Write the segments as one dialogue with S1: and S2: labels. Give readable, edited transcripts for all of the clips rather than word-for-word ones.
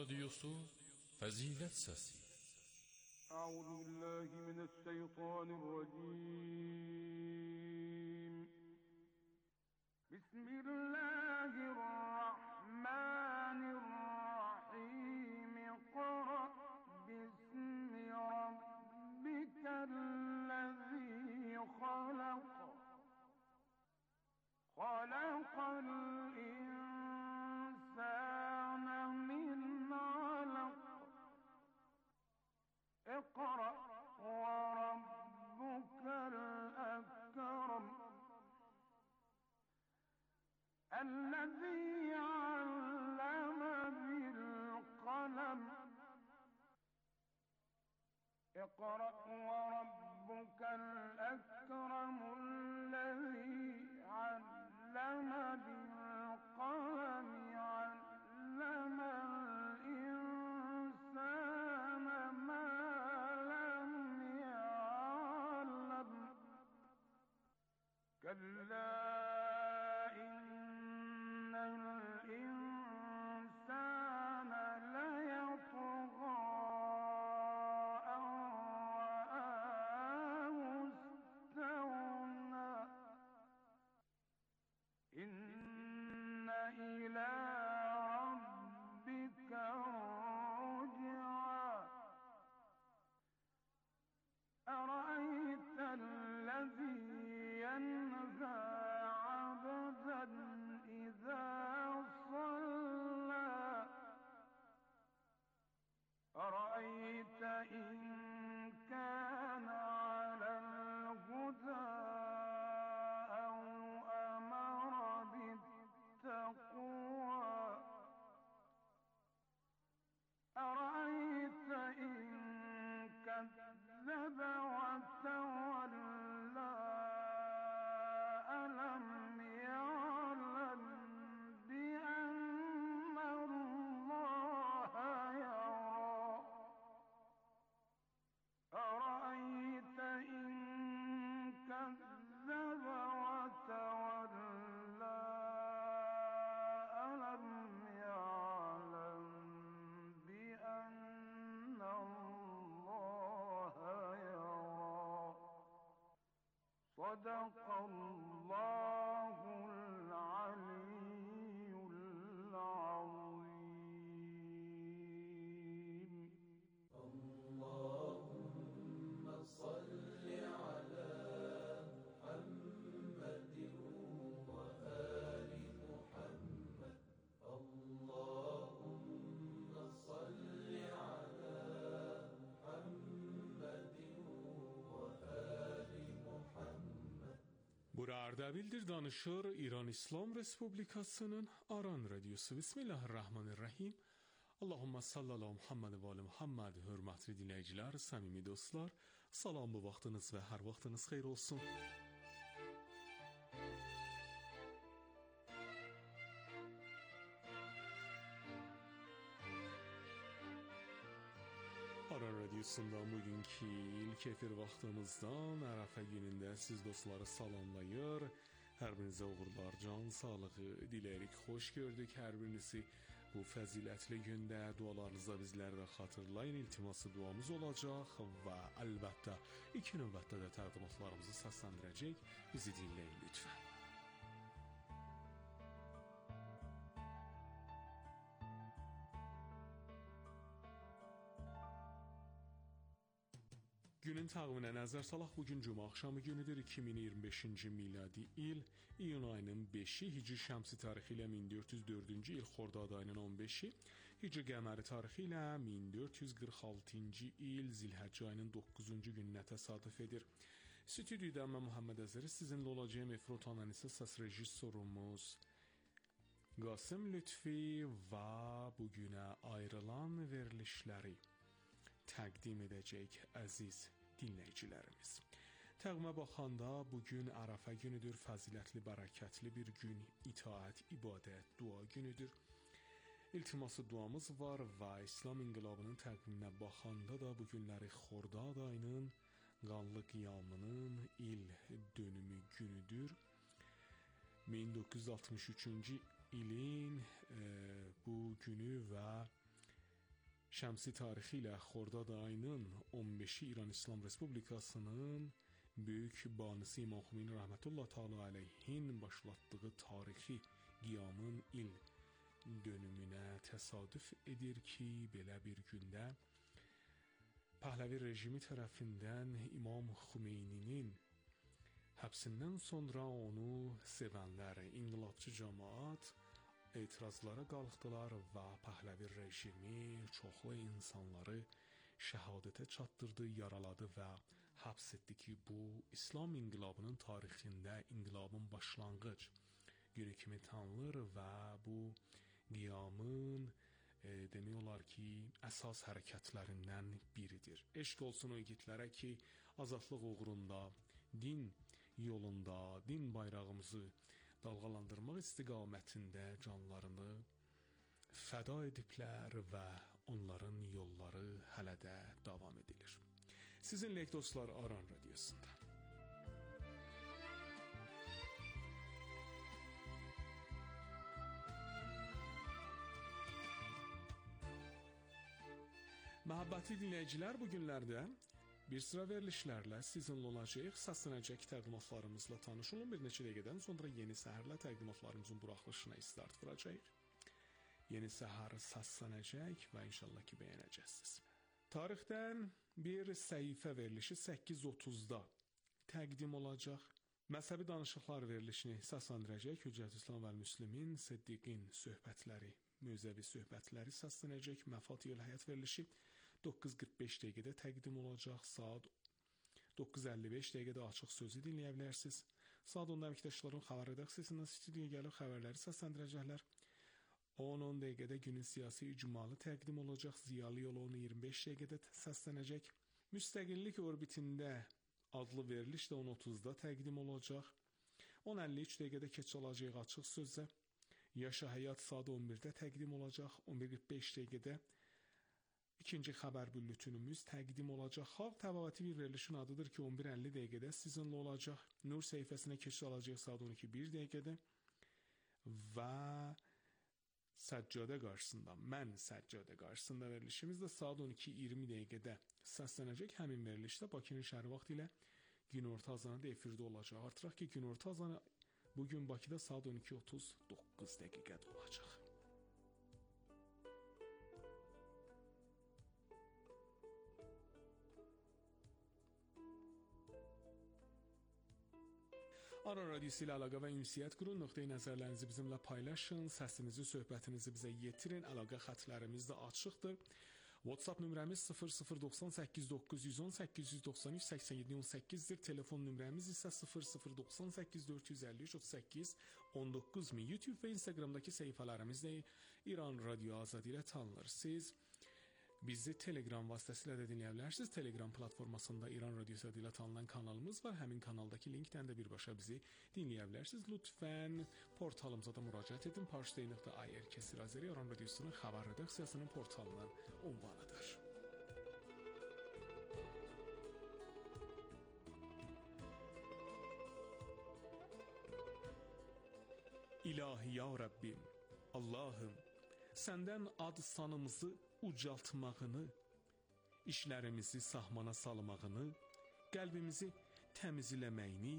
S1: Radyosu Fazilet Sesi.
S2: Euzubillahimineşşeytanirracim. Bismillahirrahmanirrahim. İkra bismi rabbikellezî halak. Halakal insâne min alak. اقرأ وربك الأكرم الذي علم بالقلم اقرأ وربك الأكرم الذي علم بالقلم علم الإنسان ما لم يعلم كلا إن الإنسان ليطغى أن رآه استغنى إن إلى ربك الرجعى أرأيت الذي ينهى عبدا إذا صلى أرأيت إن كان على الهدى أو أمر بالتقوى أرأيت إن كذب وتولى ألم يعلم بأن الله يرى أرأيت إن كذب وتولى ألم يعلم بأن الله يرى صدق الله العلي العظيم.
S3: اللهم صل على محمد وآل محمد. اللهم صل على محمد وآل محمد.
S4: Bu Ardabil'dir danışır İran İslam Respublikası'nın Aran Radyosu. Bismillahirrahmanirrahim. Allahumma salli ala Muhammed ve ala Muhammed. Hürmetli dinleyiciler, samimi dostlar, salam, bu vaxtınız ve her vaxtınız xeyir olsun. Aran Radyosu'ndan bugünkü ilk efir vaxtımızdan Ərəfə günündə siz dostları salamlayır. Hər birinizə uğurlar, can sağlığı diləyirik. Xoş gördük hər birinizi bu fəzilətli gündə. Dualarınızda bizləri də xatırlayın. İltiması duamız olacaq və əlbəttə ilk növbətdə də təqdimatlarımızı səsləndirəcək. Bizi dinləyin lütfən. Günün təqviminə nəzər salaq. Bugün cümə axşamı günüdür. 2025-ci miladi il iyun ayının 5-i, Hicri şəmsi tarixi ilə 1404-cü il, Xordad ayının 15-i, Hicri qəməri tarixi ilə 1446-cı il, Zilhəcc ayının 9-cu gününə təsadüf edir. Stüdyoda mən Muhammed Əzəri sizinlə olacağım. Efrotan isə səs rejissorumuz Qasım Lütfi və bugünə ayrılan verilişləri təqdim edəcək əziz dinləyicilərimiz. Təqvimə baxanda bugün Ərəfə günüdür, fəzilətli, bərəkətli bir gün, itaət, ibadət, dua günüdür. İltiması duamız var və İslam inqilabının təqviminə baxanda da bu günləri Xordad ayının qanlı qiyamının il dönümü günüdür. 1963-cü ilin bu günü və şəmsi tarixi ilə Xordad ayının 15-i İran İslam Respublikasının böyük banisi İmam Xomeyni rəhmətullah təala əleyhin başlatdığı tarixi qiyamın il dönümünə təsadüf edir ki, belə bir gündə Pəhləvi rejimi tərəfindən İmam Xomeyninin həbsindən sonra onu sevənlər, inqilabçı cəmaət etirazlara qalxdılar və Pəhləvi rejimi çoxlu insanları şəhadətə çatdırdı, yaraladı və həbs etdi ki, bu İslam inqilabının tarixində inqilabın başlanğıc günü kimi tanınır və bu qiyamın demək olar ki, əsas hərəkətlərindən biridir. Eşq olsun o igidlərə ki, azadlıq uğrunda, din yolunda, din bayrağımızı dalğalandırmaq istiqamətində canlarını fəda ediblər və onların yolları hələ də davam edilir. Sizinlə dostlar Aran Radiosunda. Məhəbbətli dinləyicilər, bu günlərdə bir sıra verilişlərlə sizinlə olacaq, səslənəcək təqdimatlarımızla tanış olun. Bir neçə dəqiqədən sonra Yeni Səhərlə təqdimatlarımızın buraxılışına start vuracaq. Yeni Səhər səslənəcək və inşallah ki, bəyənəcəksiniz. Tarixdən bir səhifə verilişi 8:30-da təqdim olacaq. Məzhəbi danışıqlar verilişini səsləndirəcək Hüccət İslam və Müslimin Siddiqin söhbətləri, mövzəvi söhbətləri səslənəcək. Məfat yol həyat verilişi 9:45 dəqiqədə təqdim olacaq. Saat 9:55 dəqiqədə açıq sözü dinləyə bilərsiniz. Saat 10-da əməkdaşlarım xəbər redaksiyasından stüdiyoya gəlib xəbərləri səsləndirəcəklər. 10 dəqiqədə günün siyasi icmalı təqdim olacaq. Ziyalı yolu 10:25 dəqiqədə səslənəcək. Müstəqillik orbitində adlı veriliş də 10:30-da təqdim olacaq. 10:53 dəqiqədə keçiriləcək açıq sözlə. Yaşa həyat saat 11-də təqdim olacaq. 11:45 dəqiqədə İkinci xəbər bülletinimiz təqdim olacaq. Xalq təbabəti bir verilişin adıdır ki, 11:50 dəqiqədə sizinlə olacaq. Nur səhifəsinə keçiş alacaq saat 12:01 dəqiqədə və Səccadə qarşısında, mən Səccadə qarşısında verilişimiz də saat 12:20 dəqiqədə səslənəcək. Həmin verilişdə Bakının şəhəri vaxtı ilə günorta azanı da efirdə olacaq. Artıraq ki, günorta azanı bugün Bakıda saat 12:39 dəqiqədə olacaq. Aran Radiosu ilə əlaqə və ünsiyyət qurun, nöqteyi nəzərlərinizi bizimlə paylaşın, səsinizi, söhbətinizi bizə yetirin, əlaqə xətlərimiz də açıqdır. WhatsApp nömrəmiz 0098 910 893 87 18-dir, telefon nömrəmiz isə 0098 453 38 19. YouTube və Instagramdakı səhifələrimiz də İran Radio Azadi ilə tanınır. Siz bizi Telegram vasitəsilə də dinləyə bilərsiniz. Telegram platformasında İran Radiosu ilə tanınan kanalımız var. Həmin kanaldakı linkdən də birbaşa bizi dinləyə bilərsiniz. Lütfən portalımıza da müraciət edin. Parşdey.ir İran Radiosunun xəbər redaksiyasının portalının ünvanıdır. İlahi ya Rəbbim, Allahım, səndən ad sanımızı ucaltmağını, işlərimizi sahmana salmağını, qəlbimizi təmizləməyini,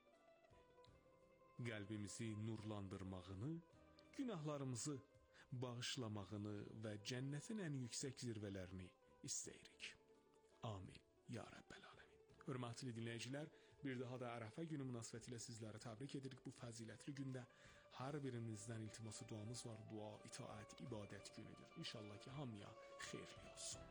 S4: qəlbimizi nurlandırmağını, günahlarımızı bağışlamağını və cənnətin ən yüksək zirvələrini istəyirik. Amin. Ya Rəbbəl Aləmin. Hörmətli dinləyicilər, bir daha da Ərəfə günü münasibətilə sizləri təbrik edirik. Bu fəzilətli gündə hər birimizdən iltiması duamız var. Dua, itaət, ibadət günüdür. İnşallah ki, hamıya xeyirli olsun.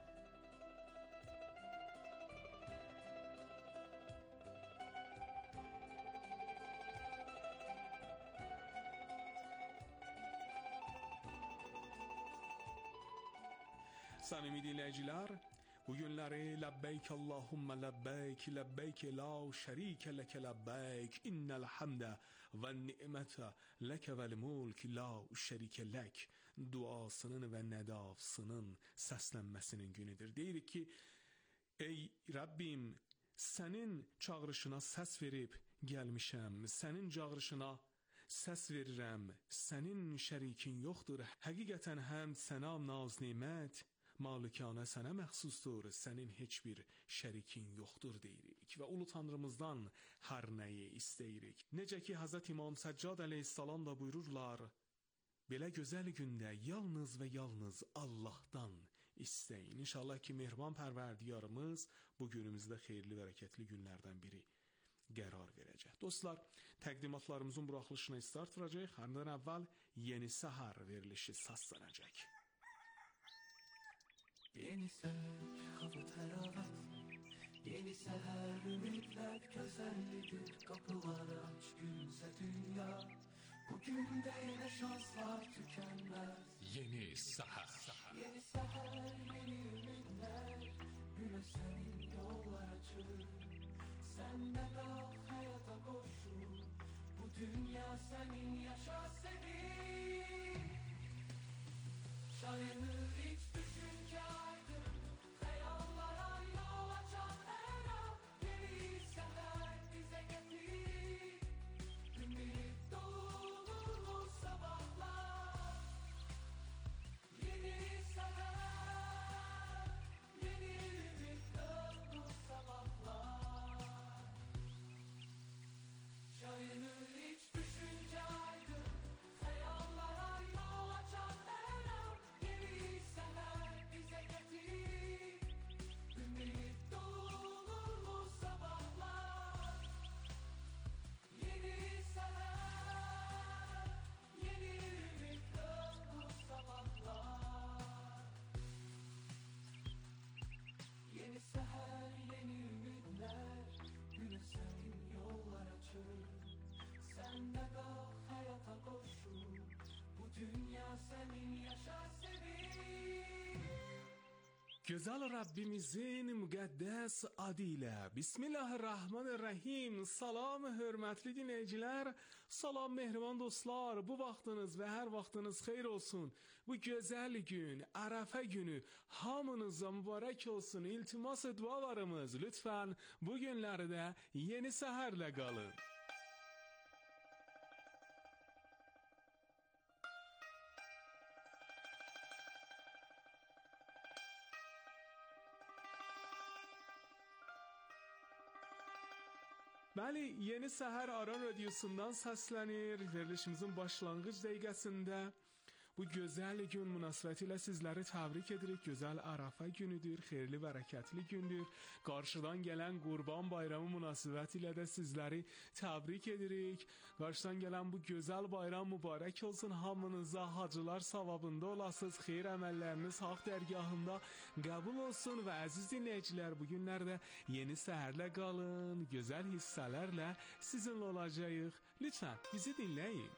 S4: Samimi dinləyicilər, bu günləri Ləbbeyk Allahumma Ləbbeyk, Ləbbeyk la şərikə ləkə Ləbbeyk, innəl həmdə və ni'mətə ləkə vəl mulk la şərikə lək duasının və nədavsının səslənməsinin günüdür. Deyirik ki, ey Rəbbim, sənin çağrışına səs verib gəlmişəm, sənin çağrışına səs verirəm, sənin şərikin yoxdur. Həqiqətən həmd, sənam, naz, nemət malikanə sənə məxsusdur, sənin heç bir şərikin yoxdur deyirik və ulu tanrımızdan hər nəyi istəyirik. Necə ki Hazreti İmam Səccad əleyhissalam da buyururlar, belə gözəl gündə yalnız və yalnız Allahdan istəyin. İnşallah ki mehriban pərverdigarımız bu günümüzdə xeyirli və bərəkətli günlərdən biri qərar verəcək. Dostlar, təqdimatlarımızın buraxılışına start verəcək. Həmdən əvvəl Yeni Səhər verilişi səslənəcək.
S3: Yeni sevk, hava təravət, yeni səhər, ümidlər gözəllidir, qapılar aç, gülsə dünya, bugün də yenə şanslar tükənməz.
S1: Yeni Səhər.
S3: Yeni səhər, yeni ümidlər, günə sənin yollar açır, sən də qalx həyata qoşul, bu dünya sənin, yaşa sevin. Şayanır hiç düşünce aydın, hayallara yol açan her an, yeni seher bize getir, ümit dolu sabahlar. Yeni seher, yeni ümit dolu sabahlar. Şayanır hiç düşünce aydın, hayallara yol açan her an, yeni seher bize getir, ümit dolu sabahlar. Yeni seher, yeni ümit dolu sabahlar. Yeni seher, yeni ümitler, güne senin yollar açır, sen de kalk hayata koşul, bu dünya senin, yaşa sevin.
S4: Gözəl Rəbbimizin müqəddəs adı ilə Bismillahirrahmanirrahim. Salam hörmətli dinləyicilər, salam mehriban dostlar. Bu vaxtınız və hər vaxtınız xeyir olsun. Bu gözəl gün, Ərəfə günü hamınıza mübarək olsun. İltimas dualarımız lütfən bu günlərdə Yeni Səhərlə qalın. Bəli, Yeni Səhər Aran Radiosundan səslənir. Verilişimizin başlanğıc dəqiqəsində bu gözəl gün münasibətilə sizləri təbrik edirik. Gözəl Ərəfə günüdür, xeyirli bərəkətli gündür. Qarşıdan gələn Qurban Bayramı münasibətilə də sizləri təbrik edirik. Qarşıdan gələn bu gözəl bayram mübarək olsun. Hamınıza hacılar savabında olasınız. Xeyir əməlləriniz haqq dərgahında qəbul olsun və əziz dinləyicilər, bu günlərdə Yeni Səhərlə qalın. Gözəl hissələrlə sizinlə olacağıq. Lütfən bizi dinləyin.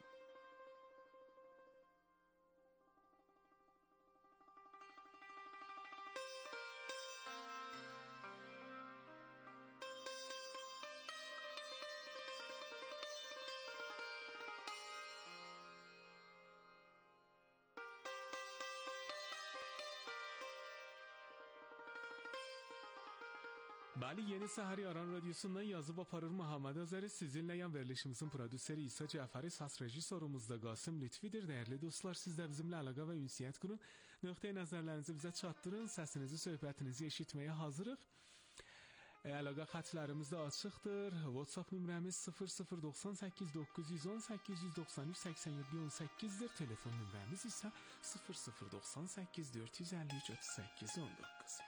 S4: Bəli, Yeni Səhər Aran Radiosundan yazıb aparır Muhammed Azəri. Sizinləyən verilişimizin prodüseri İsa Cəfəri, səs rejissorumuz da Qasım Lütfidir. Dəyərli dostlar, siz də bizimlə əlaqə və ünsiyyət qurun. Nöqtəyi nəzərlərinizi bizə çatdırın. Səsinizi, söhbətinizi eşitməyə hazırıq. Əlaqə xətlərimiz də açıqdır. WhatsApp nömrəmiz 0098 918 193 87 18-dir. Telefon nömrəmiz isə 0098 453 38 19.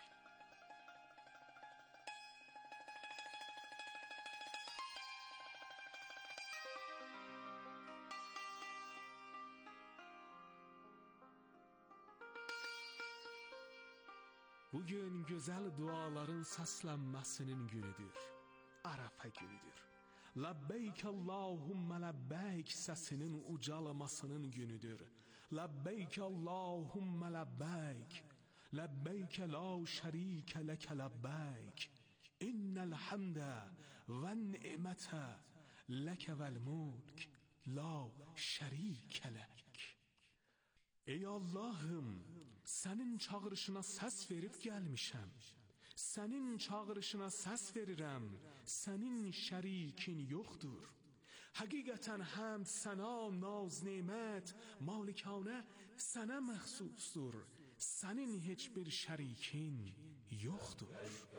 S4: Bugün gözəl duaların səslənməsinin günüdür. Ərəfə günüdür. Labbeyk Allahumma labbeyk səsinin ucalamasının günüdür. Labbeyk Allahumma labbeyk. Labbeyk la şərikə ləkə labbeyk. İnnəl həmdə və ni'mətə ləkə vəl mulk. La şərikə lək. Ey Allahım, sənin çağırışına səs verib gəlmişəm. Sənin çağırışına səs verirəm. Sənin şərikin yoxdur. Həqiqətən həmd, səna, naz, nemət, malikanə sənə məxsusdur. sənin heç bir şərikin yoxdur.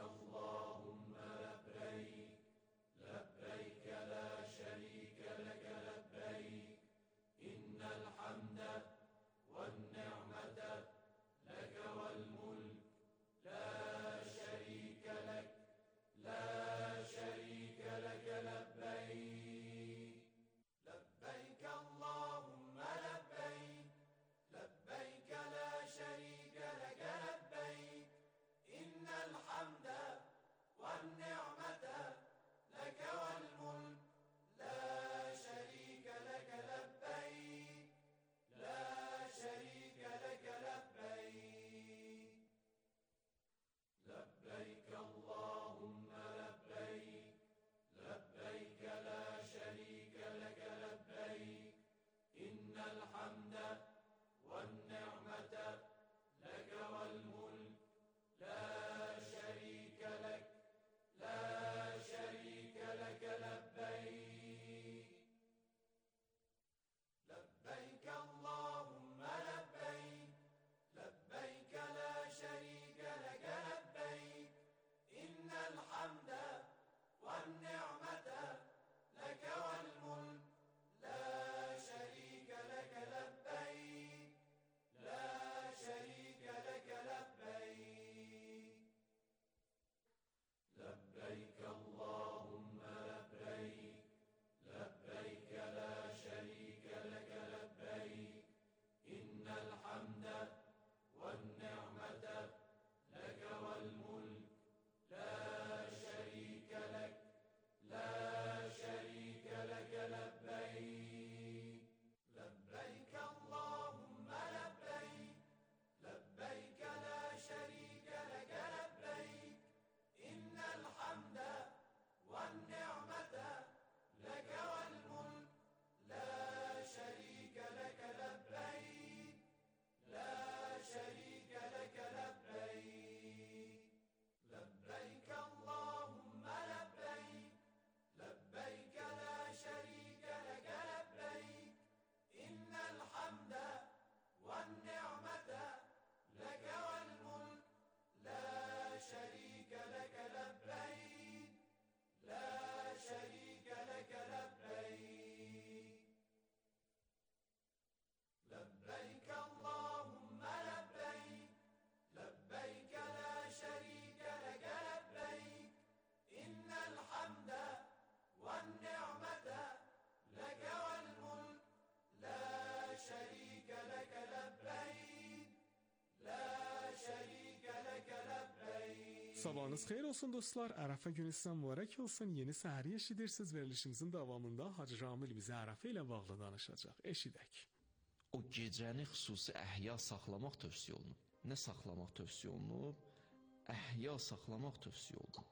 S4: Sabahınız xeyir olsun dostlar. Ərəfə günü sizə mübarək olsun. Yeni səhəri eşidirsiniz. Verilişimizin davamında Hacı Ramil bizə Ərəfə ilə bağlı danışacaq. Eşidək.
S5: O gecəni xüsusi əhya saxlamaq tövsiyə olunub. Nə saxlamaq tövsiyə olunub? Əhya saxlamaq tövsiyə olunub.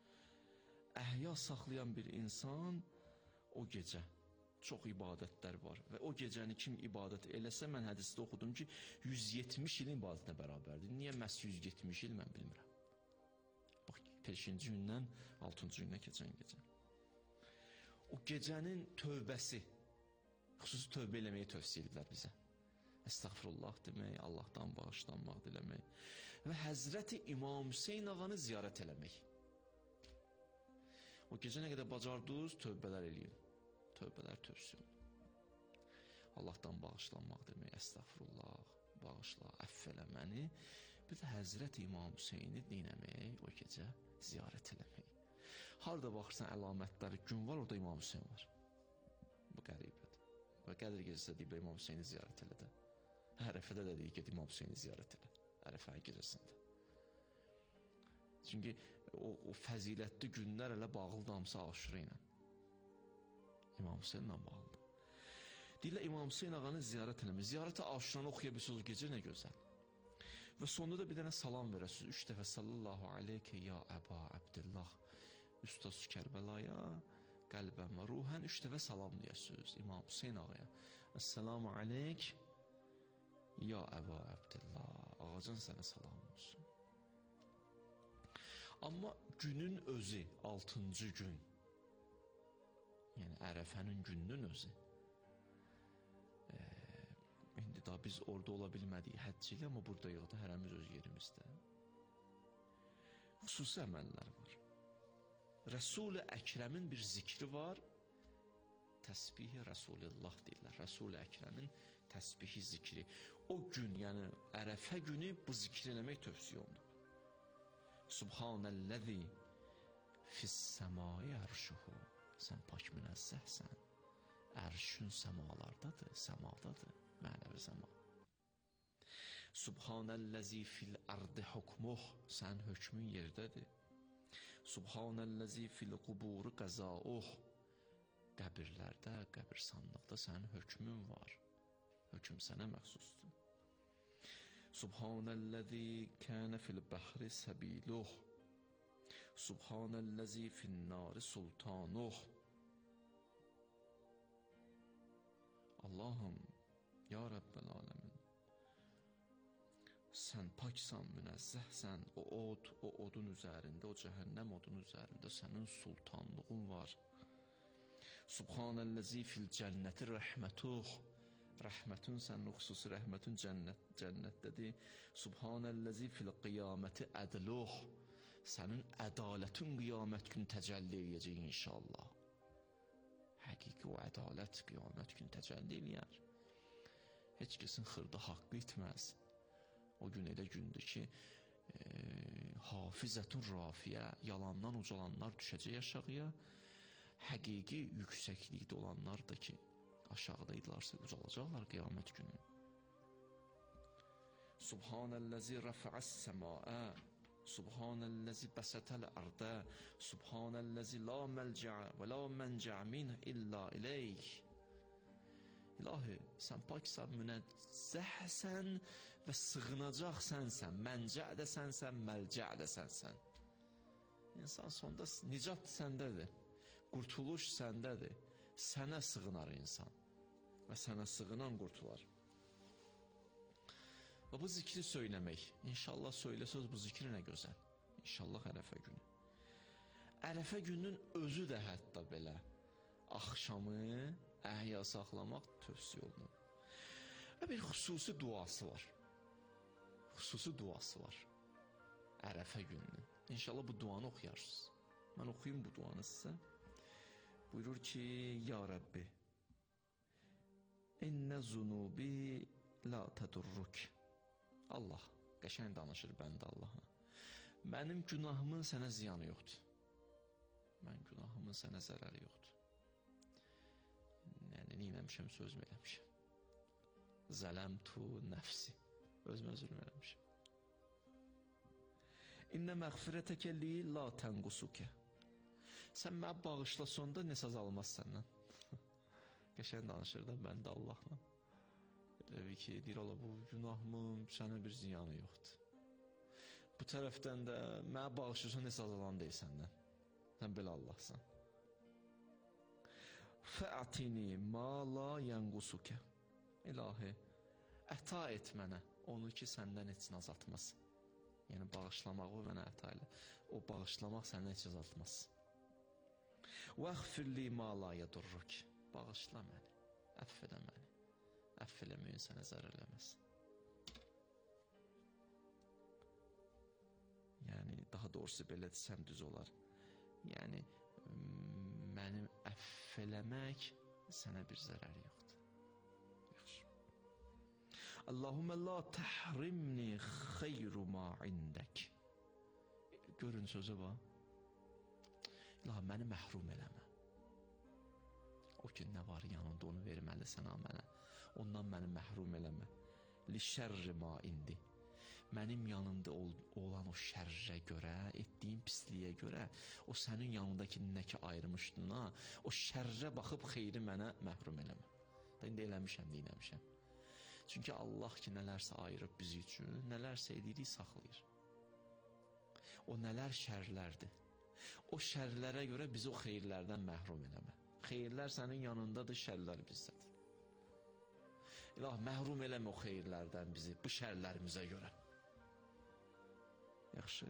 S5: Əhya saxlayan bir insan o gecə çox ibadətlər var və o gecəni kim ibadət eləsə, mən hədisdə oxudum ki, 170 ilin ibadətinə bərabərdir. Niyə məhz 170 il, mən bilmirəm. Bax, 5-ci gündən 6-cı günə keçən gecə. O gecənin tövbəsi, xüsusi tövbə eləməyi tövsiyə edirlər bizə. Əstəğfirullah demək, Allahdan bağışlanmaq diləmək və Həzrəti İmam Hüseyn ağanı ziyarət eləmək. O gecə nə qədər bacardınız, tövbələr eləyin. Tövbələr tövsiyə olun. Allahdan bağışlanmaq demək, əstəğfirullah, bağışla, əff elə məni. Bir də Həzrəti İmam Hüseyni dinləmək, o gecə ziyarət eləmək. Harada baxırsan əlamətləri, gün var, orada İmam Hüseyin var. Bu qəribədir. Və Qədir gecəsi deyib, İmam Hüseyni ziyarət elə də. Ərəfədə də deyib, get İmam Hüseyni ziyarət elə. Ərəfə gecəsində. Çünki o fəzilətli günlər elə bağlıdır hamısı Aşura ilə. İmam Hüseyinlə bağlıdır. Deyirlər, İmam Hüseyin ağanı ziyarət eləmək. Ziyarətə Aşuranı oxuya bilsiniz, o gecə nə gözəl. Və sonunda da bir dənə salam verəsiniz. 3 dəfə sallallahu aleyke ya Əba Əbdillah. Üstaz Kərbəlaya, qəlbən və ruhən 3 dəfə salam deyəsiniz İmam Hüseyin ağaya. Əssəlamu aleyk ya Əba Əbdillah. Ağacan sənə salam olsun. Amma günün özü, 6-cı gün, yəni Ərəfənin gününün özü, indi orada, biz orada ola bilmədik həcc ilə, amma burada yoxdur, hərəmiz öz yerimizdə. Xüsusi əməllər var. Rəsul-i Əkrəmin bir zikri var, təsbih-i Rəsulullah deyirlər. Rəsul-i Əkrəmin təsbihi zikri. O gün, yəni Ərəfə günü bu zikri eləmək tövsiyə olunur. Subhanəl-ləzi fis-səmai ərşuhu. Sən pak münəzzəhsən. Ərşün səmalardadır, səmadadır, mənəvi səma. Subhanəl-ləzi fil-ərdi hukmuh. Sən hökmün yerdədir. Subhanəl-ləzi fil-quburu qəzauh. Qəbirlərdə, qəbirsanlıqda sənin hökmün var. Hökm sənə məxsusdur. Subhanəl-ləzi kənə fil-bəhri səbiluh. Subhanəl-ləzi fil-nari sultanuh. Allahım, ya Rəbbəl aləmin, sən paksan, münəzzəhsən, o odun üzərində, o cəhənnəm odun üzərində sənin sultanlığın var. Subhanəl-ləzi fil-cənnəti rəhmətuh. Rəhmətun sənin xüsusi rəhmətun cənnətdədir. Subhanəl-ləzi fil-qiyaməti ədluh. Sənin ədalətün qiyamət gün təcəlli eləyəcək inşallah. Həqiqi o ədalət qiyamət gün təcəlli eləyər. Heç kəsin xırda haqqı itməz. O gün elə gündür ki, hafizətun rafiyə, yalandan ucalanlar düşəcək aşağıya, həqiqi yüksəklikdə olanlar da ki, aşağıdaydılarsa ucalacaqlar qiyamət günü. Subhanəl-ləzi rəfəəs-səmaə. Subhanəl-ləzi bəsətəl-ərdə. Subhanəl-ləzi la məlcəə və la məncəə min illə iləyk. İlahi, sən paksan, münəzzəhsən və sığınacaq sənsən, məncə də sənsən, məlcə də sənsən. İnsan sonda nicat səndədir, qurtuluş səndədir, sənə sığınar insan və sənə sığınan qurtular. Və bu zikri söyləmək, inşallah söyləsəz bu zikri nə gözəl, inşallah Ərəfə günü. Ərəfə günün özü də hətta belə axşamı əhya saxlamaq tövsiyə olunur. Və bir xüsusi duası var. Xüsusi duası var. Ərəfə gününün. İnşallah bu duanı oxuyarsınız. Mən oxuyum bu duanı sizə. Buyurur ki, Ya Rəbbi, İnnə zunubi la tədurruk. Allah, qəşəng danışır bəndə Allah'a. Mənim günahımın sənə ziyanı yoxdur. Mən günahımın sənə zərəri yoxdur. Yəni, neynəmişəm, sözüm eləmişəm. Zələmtu nəfsi. Özümə zülm eləmişəm. İnnə məğfirətəkə li la tənqusukə. Sən mənə bağışla, sonda nəsə azalmaz səndən. Qəşəng danışır da bəndə Allahla. Elə ki, deyir Allah, bu günahımın sənə bir ziyanı yoxdur. Bu tərəfdən də mənə bağışlıyorsan, nəsə azalan deyil səndən. Sən belə Allahsan. Fə'atini ma la yənqusukə. İlahi, əta et mənə onu ki, səndən heç azaltmaz. Yəni, bağışlamağı mənə əta elə. O bağışlamaq səndən heç azaltmaz. Vəğfirli ma la yədurruk. Bağışla məni, əff edə məni. Əff eləməyin sənə zərər eləməz. Yəni, daha doğrusu belə desəm düz olar. Yəni, mənim əff eləmək sənə bir zərər yoxdur. Yaxşı. Allahumə la təhrimni xeyru ma indək. Görün sözü var. İlahi, məni məhrum eləmə. O ki, nə var yanında onu verməlisən mənə. Ondan məni məhrum eləmə. Li şərri ma indi. Mənim yanımda olan o şərrə görə, etdiyim pisliyə görə, o sənin yanındakı nə ki ayırmışdın, o şərrə baxıb xeyri mənə məhrum eləmə. İndi eləmişəm, deyinəmişəm. Çünki Allah ki, nələrsə ayırıb bizi üçün, nələrsə edirik, saxlayır. O nələr şərlərdir. O şərlərə görə bizi o xeyirlərdən məhrum eləmə. Xeyirlər sənin yanındadır, şərlər bizdədir. İlahi, məhrum eləmə o xeyirlərdən bizi, bu şərlərimizə görə. Yaxşı.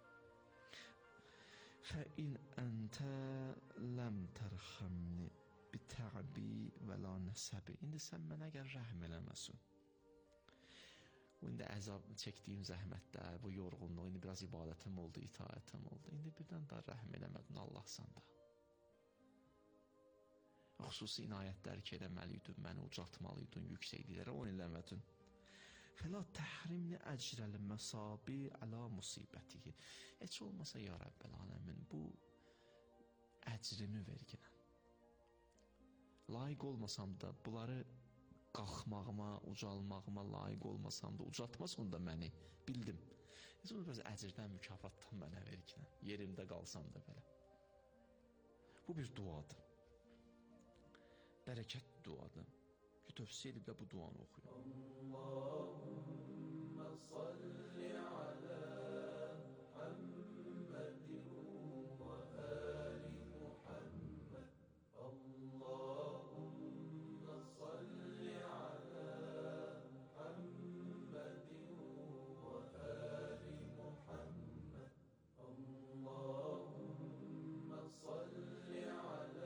S5: Fəin əntə ləm tərxəmni. bitəbi və la nəsəbi. İndi sən mənə əgər rəhm eləməsin. Bu indi əzab çəkdiyim zəhmətlər, bu yorğunluq, indi biraz ibadətim oldu, itaətim oldu. İndi birdən də rəhm eləmədin Allah səndə. Xüsusi inayətlər ki, eləməliydin, məni ucaltmalıydın, yüksəkliklərə on eləmədin. Fəla təhrimni əcrəl məsabi əla musibətihi. Heç olmasa ya Rəbbəl aləmin, bu əcrimi verginə. Layiq olmasam da, bunları qalxmağıma, ucalmağıma layiq olmasam da, ucaltmasın da məni, bildim. Heç olmasa biraz əcrdən, mükafatdan mənə verginə. Yerimdə qalsam da belə. Bu bir duadır. Bərəkətli duadır. Ki, tövsiyə edib də bu duanı oxuyun. Allahümmə salli alə Muhammedin və əli Muhammed. Allahümmə salli alə Muhammedin və əli Muhammed. Allahümmə salli alə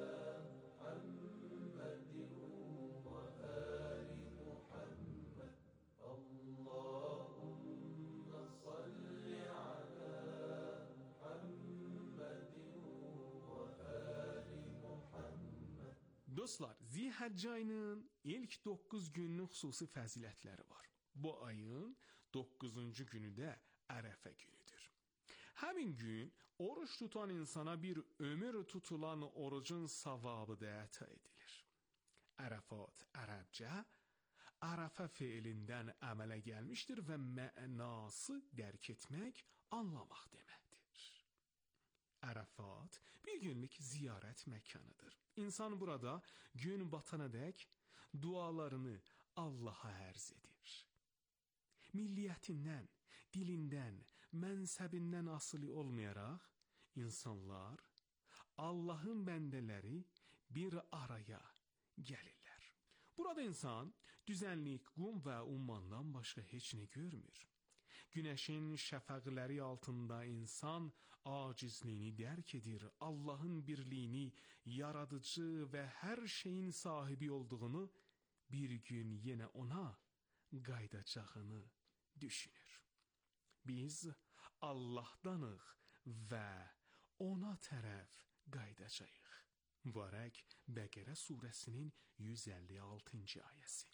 S4: Dostlar, Zilhəccə ayının ilk 9 gününün xüsusi fəzilətləri var. Bu ayın 9-cu günü də Ərəfə günüdür. Həmin gün oruç tutan insana bir ömür tutulan orucun savabı da əta edilir. Ərəfat ərəbcə Ərəfə feilindən əmələ gəlmişdir və mənası dərk etmək, anlamaq deməkdir. Ərəfat bir günlük ziyarət məkanıdır. İnsan burada gün batanadək dualarını Allaha ərz edir. Milliyyətindən, dilindən, mənsəbindən asılı olmayaraq, insanlar, Allahın bəndələri bir araya gəlirlər. Burada insan düzənlik, qum və ummandan başqa heç nə görmür. Günəşin şəfəqləri altında insan acizliyini dərk edir, Allahın birliyini, yaradıcı və hər şeyin sahibi olduğunu, bir gün yenə ona qaydacağını düşünür. Biz Allahdanıq və ona tərəf qaydacağıq. Mübarək Bəqərə surəsinin 156-cı ayəsi.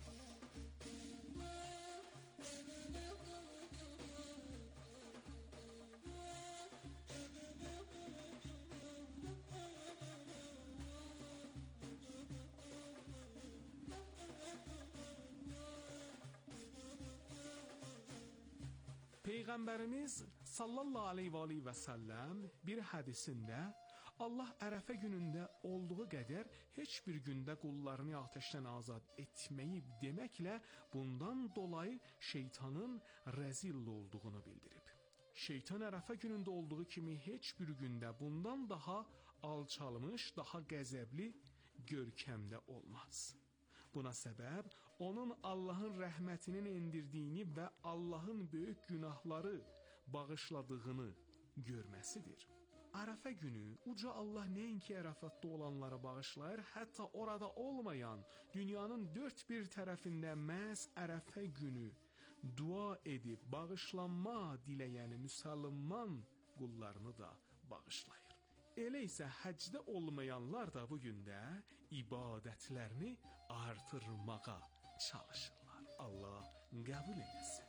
S4: Peyğəmbərimiz sallallahu aleyhi və səlləm bir hədisində Allah Ərəfə günündə olduğu qədər heç bir gündə qullarını atəşdən azad etməyib deməklə bundan dolayı şeytanın rəzil olduğunu bildirib. Şeytan Ərəfə günündə olduğu kimi heç bir gündə bundan daha alçalmış, daha qəzəbli, görkəmdə olmaz. Buna səbəb onun Allahın rəhmətinin endirdiyini və Allahın böyük günahları bağışladığını görməsidir. Ərəfə günü uca Allah nəinki Ərəfatda olanlara bağışlayır, hətta orada olmayan dünyanın dörd bir tərəfində məhz Ərəfə günü dua edib bağışlanma diləyən müsəlman qullarını da bağışlayır. Elə isə həcdə olmayanlar da bu gündə ibadətlərini artırmağa çalışırlar. Allah qəbul etsin.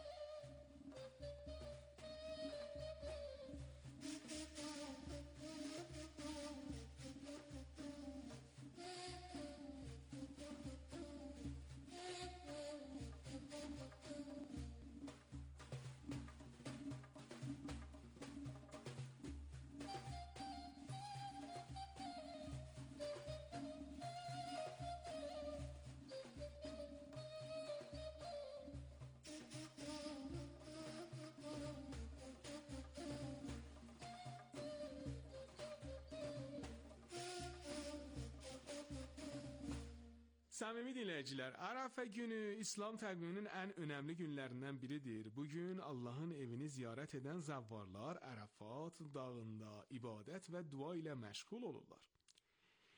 S4: Səmimi dinləyicilər, Ərəfə günü İslam təqviminin ən önəmli günlərindən biridir. Bugün Allahın evini ziyarət edən zəvvarlar Ərəfat dağında ibadət və dua ilə məşğul olurlar.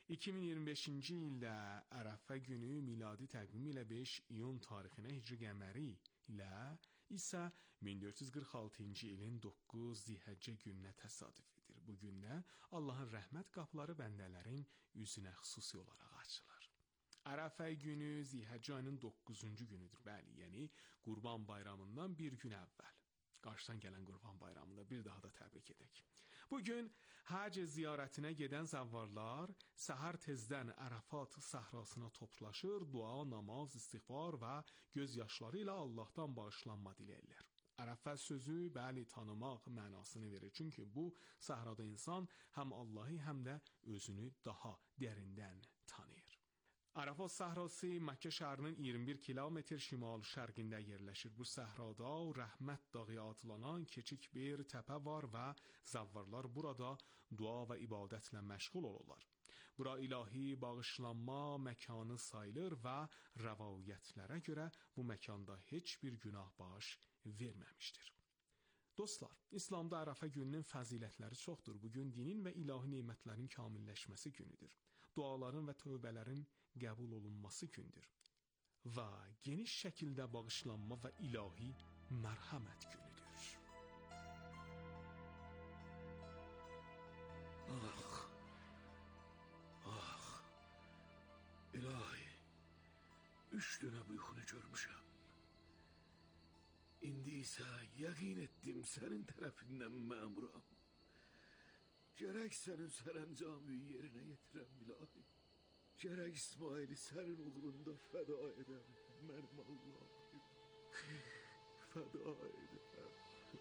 S4: 2025-ci ildə Ərəfə günü miladi təqvim ilə 5 iyun tarixinə hicri qəməri ilə isə 1446-cı ilin 9 Zilhəccə gününə təsadüf edir. Bu gündə Allahın rəhmət qapıları bəndələrin üzünə xüsusi olaraq açılır. Ərəfə günü Zilhəccə ayının 9-cu günüdür. Bəli, yəni Qurban Bayramından bir gün əvvəl. Qarşıdan gələn Qurban Bayramında bir daha da təbrik edək. Bugün Hac ziyarətinə gedən zəvvarlar səhər tezdən Ərəfat səhrasına toplaşır, dua, namaz, istiğfar və göz yaşları ilə Allahdan bağışlanma diləyirlər. Ərəfə sözü bəli tanımaq mənasını verir. Çünki bu səhrada insan həm Allahı, həm də özünü daha dərindən tanıyır. Ərəfat səhrası Məkkə şəhərinin 21 kilometr şimal-şərqində yerləşir. Bu səhrada Rəhmət dağı adlanan kiçik bir təpə var və zəvvarlar burada dua və ibadətlə məşğul olurlar. Bura ilahi bağışlanma məkanı sayılır və rəvayətlərə görə bu məkanda heç bir günah baş verməmişdir. Dostlar, İslamda Ərəfə gününün fəzilətləri çoxdur. Bugün dinin və ilahi nemətlərin kamilləşməsi günüdür. Duaların və tövbələrin qəbul olunması gündür və geniş şəkildə bağışlanma və ilahi mərhəmət günüdür.
S6: İlahi, 3 dönəm yuxunu görmüşəm. İndi isə yəqin etdim sənin tərəfindən məmuram. Gərək sənin sərəncamı yerinə yetirəm ilahi. Gərək İsmaili sənin uğrunda fəda edəm, mənim Allahım. Fəda edəm.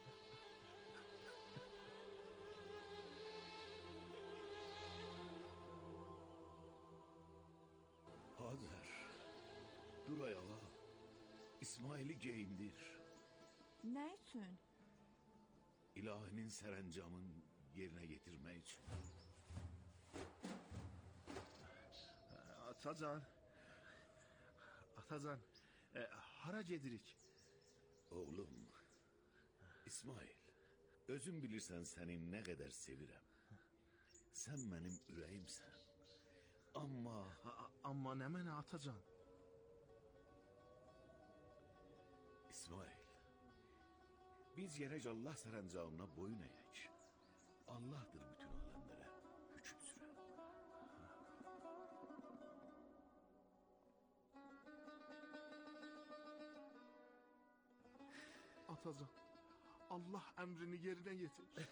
S6: Hacer, dur ayağa. İsmaili geyindir.
S7: Nə üçün?
S6: İlahinin sərəncamın yerinə yetirmək üçün.
S8: Atacan, hara gedirik?
S6: Oğlum, İsmail, özün bilirsən səni nə qədər sevirəm. Sən mənim ürəyimsən.
S8: Amma nə mənə atacan?
S6: İsmail, biz gərək Allah sərəncamına boyun əyək. Allahdır bütün aləmlərə hüküm sürən.
S8: Atacan, Allah əmrini yerinə yetir.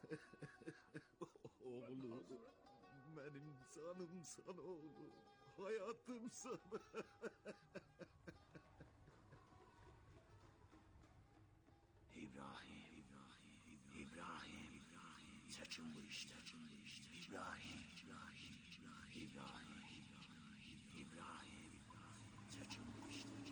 S6: Oğlum, mənim canımsan oğlum, hayatımsan. İbrahim, çəkin bu işdən. İbrahim, çəkin bu işdən.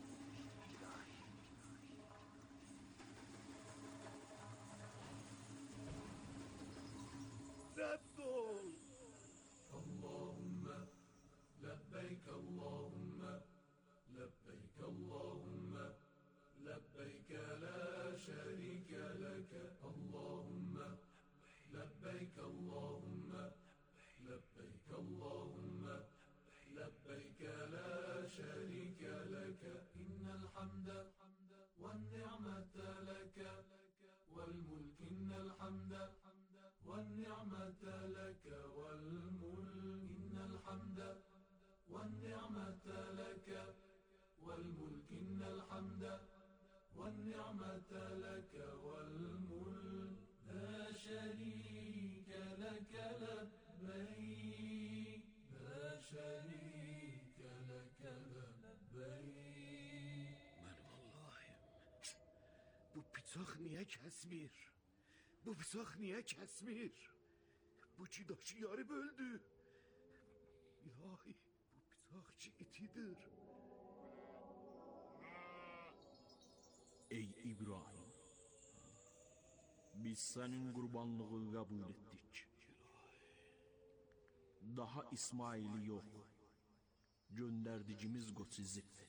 S6: Rədd ol!
S3: Allahümme lebbeyk Allahümme lebbeyk Allahümme lebbeyk la şerike leke Allahümme lebbeyk Allahümme lebbeyk Allahümme lebbeyk la şerike leke innel hamde ve ni'mete leke vel mulk innel hamde والنعمة لك والملك إن الحمد والنعمة لك والملك إن الحمد والنعمة لك والملك لا شريك لك لبيك لا شريك لك لبيك
S6: Mənim Allahım, bu bıçaq niyə kəsmir? Bu bıçaq niyə kəsmir? Bu ki daşı yarı böldü. İlahi, bu bıçaq ki itidir.
S9: Ey İbrahim, biz sənin qurbanlığı qəbul etdik. Daha İsmaili yox, göndərdicimiz qoçizibdir.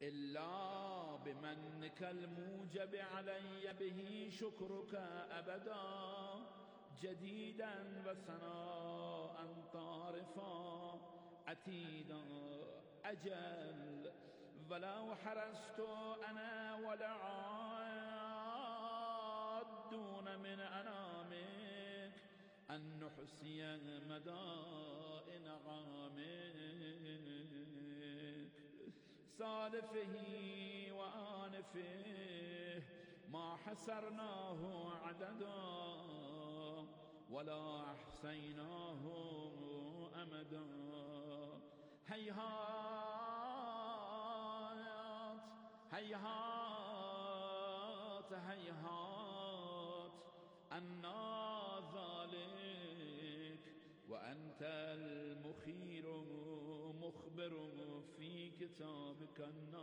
S10: إلا بمنك الموجب علي به شكرك أبدا جديدا وثناء طارفا عتيدا أجل ولو حرست أنا والعادون من أنامك أن نحصي مدائن عامك سالفه وآنفه ما حسرناه عددا ولا أحصيناه أمدا هيهات هيهات هيهات أنا ذلك وأنت المخير مخبر في كتابك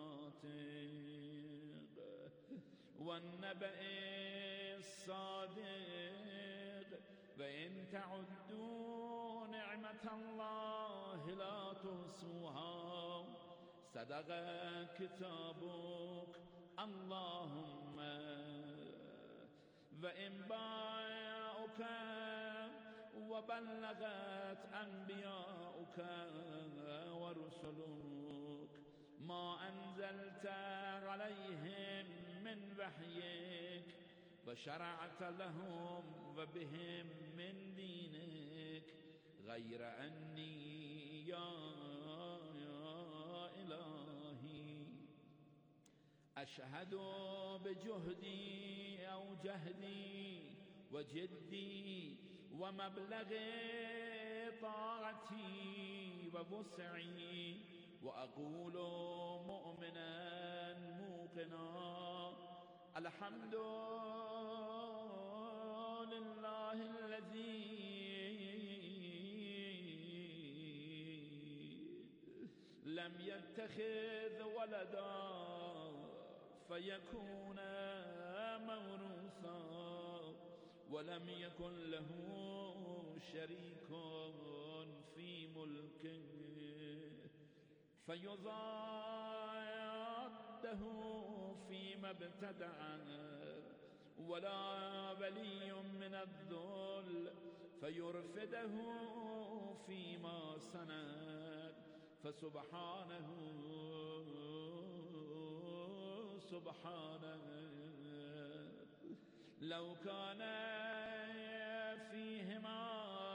S10: الناطق والنبأ الصادق وإن تعدوا نعمة الله لا تحصوها صدق كتابك اللهم وإن باعوك وبلغت أنبياؤك ورسلك ما أنزلت عليهم من وحيك وشرعت لهم وبهم من دينك غير أني يا إلهي أشهد بجهدي أو جهدي وجدي ومبلغ طاعتي ووسعي وأقول مؤمنا موقنا الحمد لله الذي لم يتخذ ولدا فيكون موروثا ولم يكن له شريك في ملكه فيضاده فيما ابتدع ولا ولي من الذل فيرفده فيما سند فسبحانه سبحانه لو كان فيهما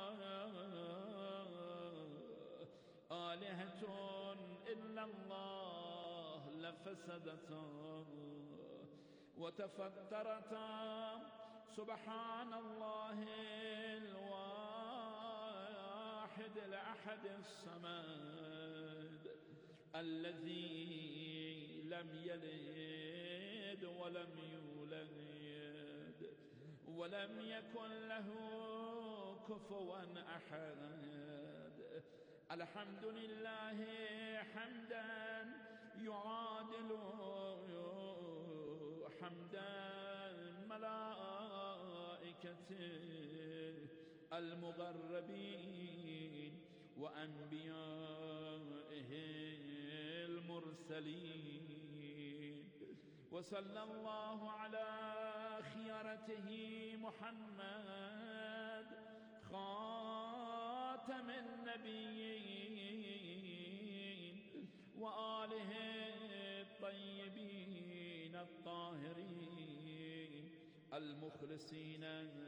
S10: آلهة إلا الله لفسدتا وتفترتا سبحان الله الواحد الأحد الصمد الذي لم يلد ولم يولد ولم يكن له كفوا أحد الحمد لله حمدا يعادل حمدا ملائكته المقربين وأنبيائه المرسلين وصلى الله على خيرته محمد خاتم النبيين وآله الطيبين الطاهرين المخلصين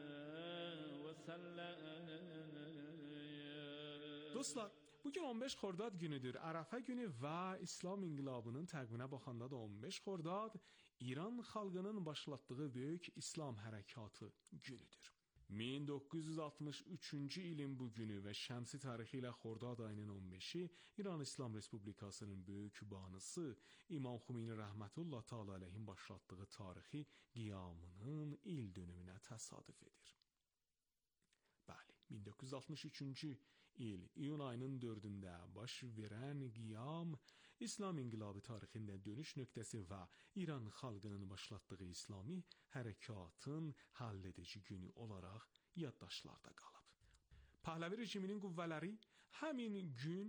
S10: وسلم.
S4: Dostlar, bugün 15 Xordad günüdür. Ərəfə günü və İslam inqilabının təqviminə baxanda da 15 Xordad İran xalqının başlatdığı böyük İslam hərəkatı günüdür. 1963-cü ilin bu günü və şəmsi tarixi ilə Xordad ayının 15-i İran İslam Respublikasının böyük banısı İmam Xümeyni rəhmətullah təala əleyhin başlatdığı tarixi qiyamının il dönümünə təsadüf edir. Bəli, 1963-cü il iyun ayının 4-də baş verən qiyam İslam inqilabı tarixində dönüş nöqtəsi və İran xalqının başlatdığı İslami hərəkatın həlledici günü olaraq yaddaşlarda qalıb. Pəhləvi rejiminin qüvvələri həmin gün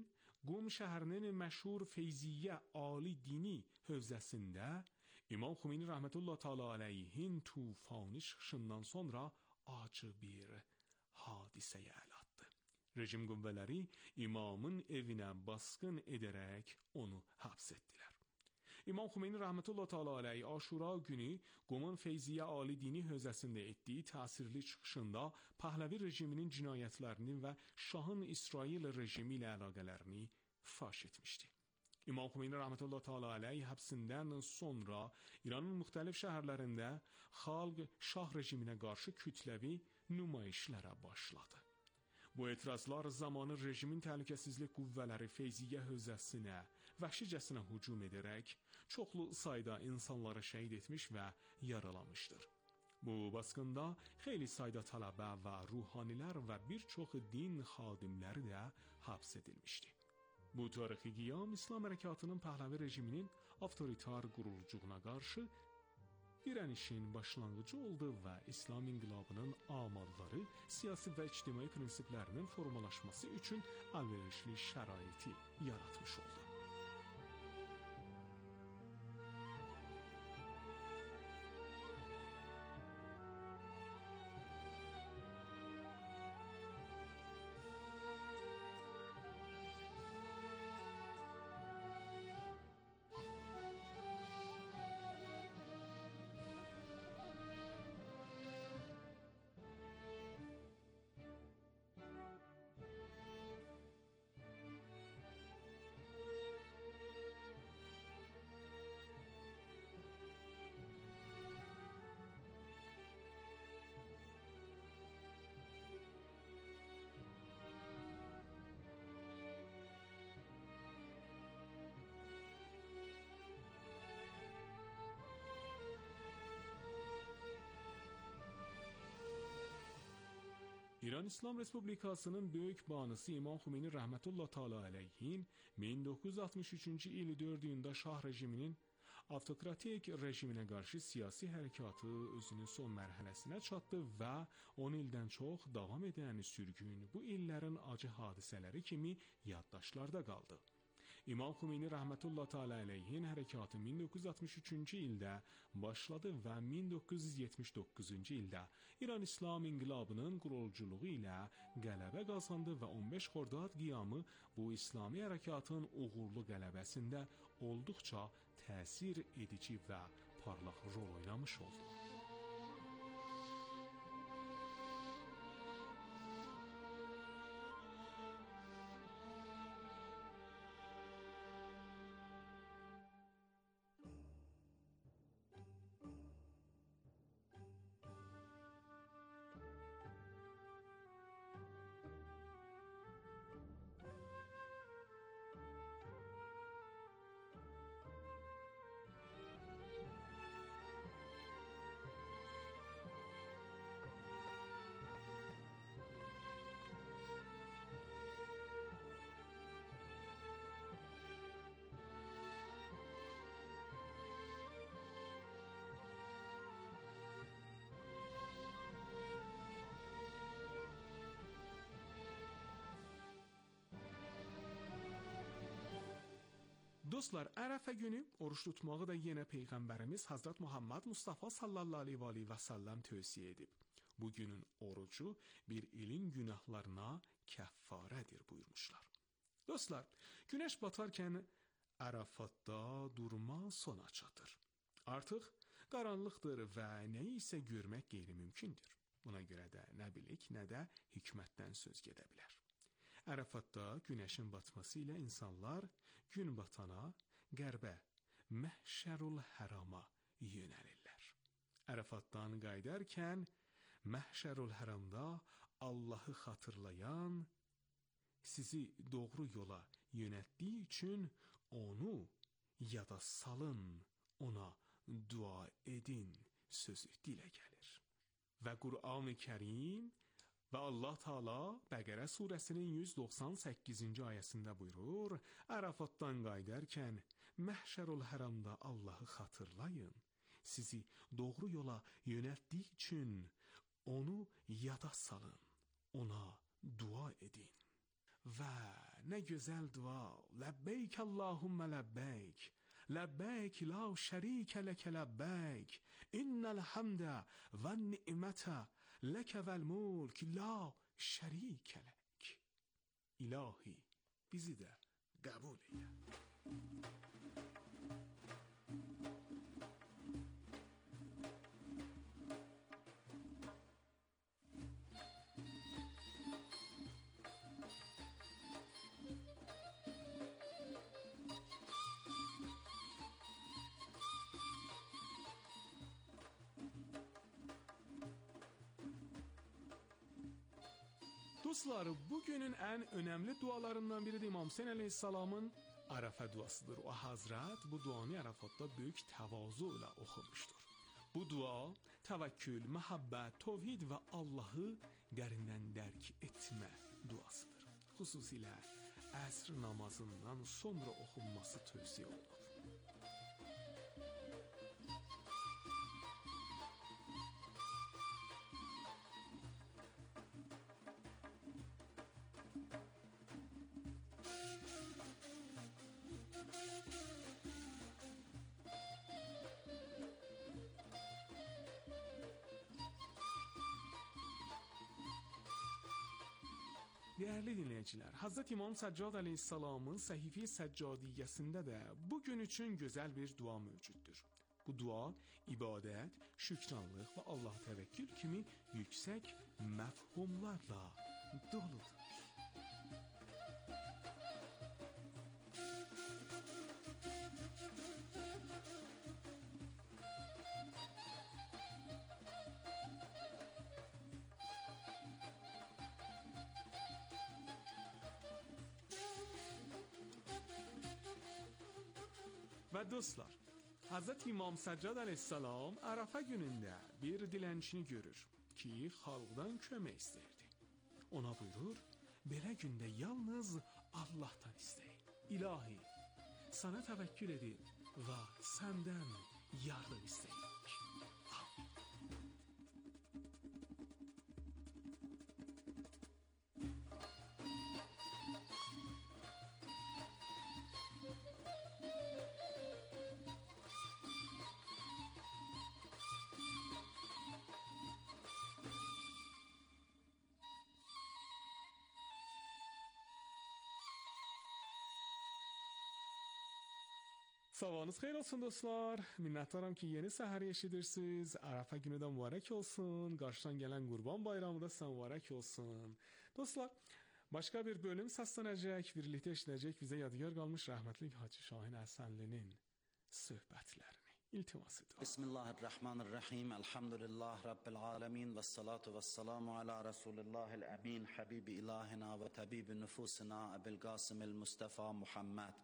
S4: Qum şəhərinin məşhur Feyziyyə Ali Dini hövzəsində İmam Xümeyni rəhmətullah təala əleyhin tufani çıxışından sonra acı bir hadisəyə əl atdı. Rejim qüvvələri imamın evinə basqın edərək onu həbs etdilər. İmam Xümeyni rəhmətullah təala əleyh Aşura günü Qumun Feyziyyə Ali Dini hövzəsində etdiyi təsirli çıxışında Pəhləvi rejiminin cinayətlərini və Şahın İsrail rejimi ilə əlaqələrini faş etmişdi. İmam Xümeyni rəhmətullah təala əleyh həbsindən sonra İranın müxtəlif şəhərlərində xalq Şah rejiminə qarşı kütləvi nümayişlərə başladı. Bu etirazlar zamanı rejimin təhlükəsizlik qüvvələri Feyziyyə hövzəsinə vəhşicəsinə hücum edərək çoxlu sayda insanları şəhid etmiş və yaralamışdır. Bu basqında xeyli sayda tələbə və ruhanilər və bir çox din xadimləri də həbs edilmişdi. Bu tarixi qiyam İslam hərəkatının Pəhləvi rejiminin avtoritar quruculuğuna qarşı dirənişin başlanğıcı oldu və İslam inqilabının amalları siyasi və ictimai prinsiplərinin formalaşması üçün əlverişli şəraiti yaratmış oldu. İran İslam Respublikasının böyük banısı İmam Xümeyni rəhmətullah təala əleyhin 1963-cü il 4 iyunda Şah rejiminin avtokratik rejiminə qarşı siyasi hərəkatı özünün son mərhələsinə çatdı və 10 ildən çox davam edən sürgün bu illərin acı hadisələri kimi yaddaşlarda qaldı. İmam Xümeyni rəhmətullah təala əleyhin hərəkatı 1963-cü ildə başladı və 1979-cu ildə İran İslam inqilabının quruculuğu ilə qələbə qazandı və 15 Xordad qiyamı bu İslami hərəkatın uğurlu qələbəsində olduqca təsir edici və parlaq rol oynamış oldu. Dostlar, Ərəfə günü oruç tutmağı da yenə Peyğəmbərimiz Hazret Muhammed Mustafa sallallahu aleyhi və səlləm tövsiyə edib. Bu günün orucu bir ilin günahlarına kəffarədir buyurmuşlar. Dostlar, günəş batarkən Ərafatda durma sona çatır. Artıq qaranlıqdır və nəyi isə görmək qeyri-mümkündür. Buna görə də nə bilik, nə də hikmətdən söz gedə bilər. Ərafatda günəşin batması ilə insanlar gün batana, qərbə, Məhşərul Hərama yönəlirlər. Ərafatdan qayıdarkən Məhşərul Həramda Allahı xatırlayan, sizi doğru yola yönəltdiyi üçün onu yada salın, ona dua edin sözü dilə gəlir. Və Qur'an-ı Kərim və Allah Teala Bəqərə surəsinin 198-ci ayəsində buyurur, Ərafatdan qayıdarkən Məhşərul Həramda Allahı xatırlayın, sizi doğru yola yönəltdiyi üçün onu yada salın, ona dua edin. Və nə gözəl dua. Ləbbeyk Allahumma ləbbeyk. Ləbbeyk la şərikə ləkə ləbbeyk. İnnəl həmdə və ni'mətə ləkə vəl mulk la şərikə lək. İlahi, bizi də qəbul eyle. Dostlar, bugünün en önemli dualarından biri de İmam Hüseyin Aleyhisselam'ın Arafa duasıdır. O Hazret bu duanı Arafat'ta büyük tevazu ile okumuştur. Bu dua tevekkül, mehabbet, tevhid ve Allah'ı derinden derk etme duasıdır. Hususiyle əsr namazından sonra okunması tövsiye olunur. Değerli dinleyiciler, Hz. İmam Səccad Aleyhisselam'ın Səhifə-i Səccadiyyəsində də bugün üçün gözəl bir dua mövcuddur. Bu dua ibadet, şükranlıq və Allah təvəkkül kimi yüksək məfhumlarla doludur. Ve dostlar, Hz. İmam Səccad Aleyhisselam Arafa günündə bir dilənçini görür ki, xalqdan kömək istəyirdi. Ona buyurur, belə gündə yalnız Allah'tan istəyin. İlahi, sana təvəkkül edib və səndən yardım istəyin. Sabahınız xeyir olsun dostlar. Minnətdaram ki, yeni səhər eşidirsiniz. Arafa günü də mübarək olsun. Qarşıdan gələn Qurban Bayramı da sizə mübarək olsun. Dostlar, başqa bir bölüm səslənəcək, birlikdə eşidəcək bizə yadigar qalmış rəhmətli Hacı Şahin Həsənlinin söhbətlərini. İltimas ediyorum.
S11: Bismillahirrahmanirrahim. Elhamdülillah Rabbil alemin. Vessalatu vesselamu ala Resulillahil emin. Habibi ilahina ve tabibi nüfusina Ebil Qasimil Mustafa Muhammed.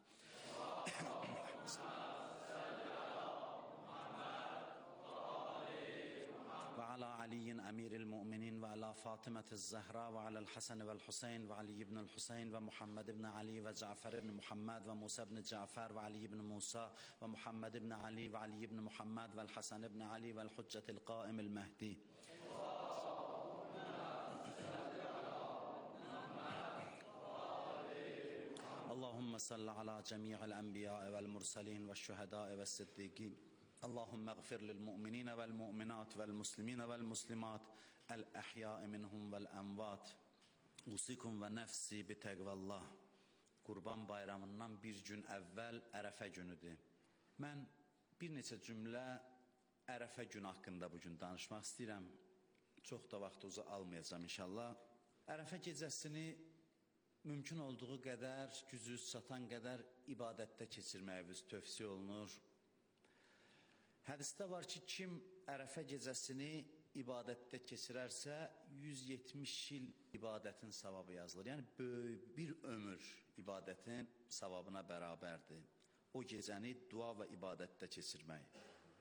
S11: وعلى علي أمير المؤمنين وعلى فاطمة الزهراء وعلى الحسن والحسين وعلي بن الحسين ومحمد بن علي وجعفر بن محمد وموسى بن جعفر وعلي بن موسى ومحمد بن علي وعلي بن محمد والحسن بن علي والحجة القائم المهدي. اللهم صل على جميع الأنبياء والمرسلين والشهداء والصديقين. اللهم اغفر للمؤمنين والمؤمنات والمسلمين والمسلمات الأحياء منهم والأموات. أوصيكم ونفسي بتقوى الله. Qurban bayramından bir gün əvvəl Ərəfə günüdür. Mən bir neçə cümlə Ərəfə günü haqqında bugün danışmaq istəyirəm. Çox da vaxtınızı almayacağım inşallah. Ərəfə gecəsini mümkün olduğu qədər, gücünüz çatan qədər ibadətdə keçirməyiniz tövsiyə olunur. Hədisdə var ki, kim Ərəfə gecəsini ibadətdə keçirərsə, 170 il ibadətin savabı yazılır. Yəni, böyük bir ömür ibadətin savabına bərabərdir. O gecəni dua və ibadətdə keçirmək.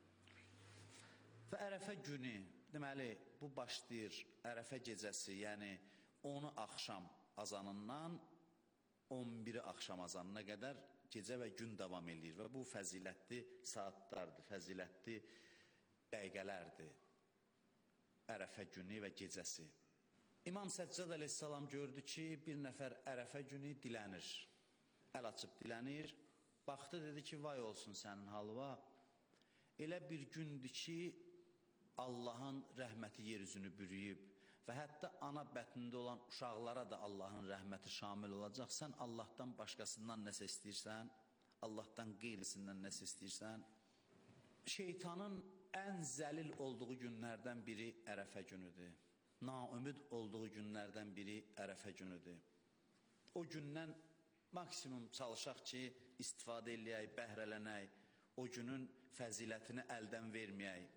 S11: Və Ərəfə günü, deməli, bu başlayır Ərəfə gecəsi, yəni 10-u axşam azanından 11-i axşam azanına qədər gecə və gün davam edir və bu fəzilətli saatlardır, fəzilətli dəqiqələrdir. Ərəfə günü və gecəsi. İmam Səccad əleyhissalam gördü ki, bir nəfər ərəfə günü dilənir. Əl açıb dilənir. Baxdı, dedi ki, vay olsun sənin halva. Elə bir gündür ki, Allahın rəhməti yer üzünü bürüyüb və hətta ana bətnində olan uşaqlara da Allahın rəhməti şamil olacaq. Sən Allahdan başqasından nəsə istəyirsən, Allahdan qeyrisindən nəsə istəyirsən. Şeytanın ən zəlil olduğu günlərdən biri ərəfə günüdür. Naümid olduğu günlərdən biri ərəfə günüdür. O gündən maksimum çalışaq ki, istifadə eləyək, bəhrələnək, o günün fəzilətini əldən verməyək.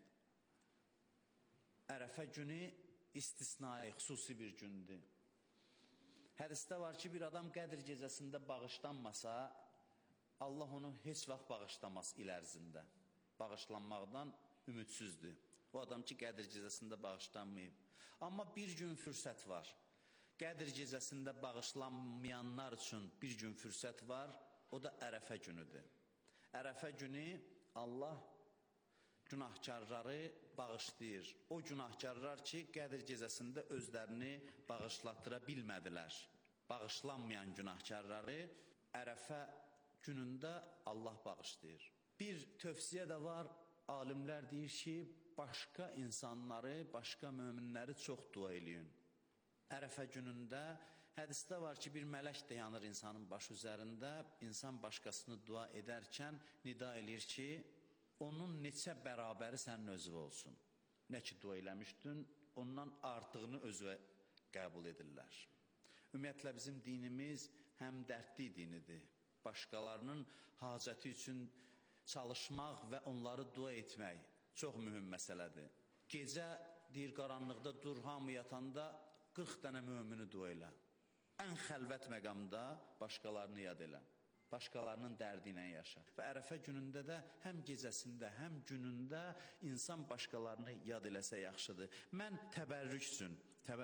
S11: Ərəfə günü istisnai, xüsusi bir gündür. Hədisdə var ki, bir adam Qədr gecəsində bağışlanmasa, Allah onu heç vaxt bağışlamaz il ərzində. Bağışlanmaqdan ümidsizdür. O adam ki, Qədr gecəsində bağışlanmayıb. Amma bir gün fürsət var. Qədr gecəsində bağışlanmayanlar üçün bir gün fürsət var. O da ərəfə günüdür. Ərəfə günü Allah günahkarları bağışlayır. O günahkarlar ki, Qədr gecəsində özlərini bağışlatıra bilmədilər. Bağışlanmayan günahkarları ərəfə günündə Allah bağışlayır. Bir tövsiyə də var, alimlər deyir ki, başqa insanları, başqa möminləri çox dua eləyin. Ərəfə günündə hədisdə var ki, bir mələk də yanır insanın başı üzərində, insan başqasını dua edərkən nida eləyir ki, onun neçə bərabəri sənin özü olsun. Nə ki, dua eləmişdin, ondan artığını özü qəbul edirlər. Ümumiyyətlə, bizim dinimiz həm dərdli dinidir. Başqalarının hacəti üçün çalışmaq və onları dua etmək çox mühüm məsələdir. Gecə deyir, qaranlıqda dur, hamı yatanda 40 dənə mömini dua elə. Ən xəlvət məqamda başqalarını yad elə. Başqalarının dərdi ilə yaşa. Və ərəfə günündə də həm gecəsində, həm günündə insan başqalarını yad eləsə yaxşıdır. Mən təbərrük üçün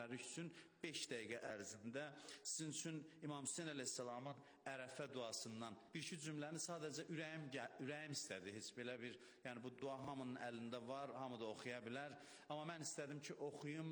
S11: 5 dəqiqə ərzində sizin üçün İmam Hüseyn əleyhissalamın ərəfə duasından bir-iki cümləni sadəcə ürəyim istədi. Heç belə bir, yəni bu dua hamının əlində var, hamı da oxuya bilər. Amma mən istədim ki, oxuyum,